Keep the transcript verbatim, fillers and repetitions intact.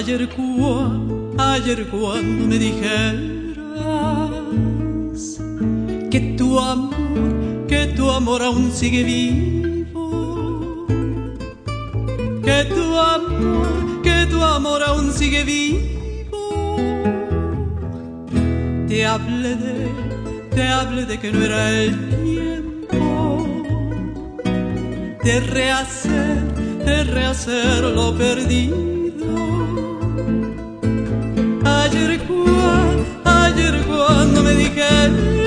Ayer, cua, ayer cuando me dijeras que tu amor, que tu amor aún sigue vivo, que tu amor, que tu amor aún sigue vivo, te hablé de, te hablé de que no era el tiempo de rehacer, de rehacer lo perdido. Ayer, cua, ayer cuando me dijeras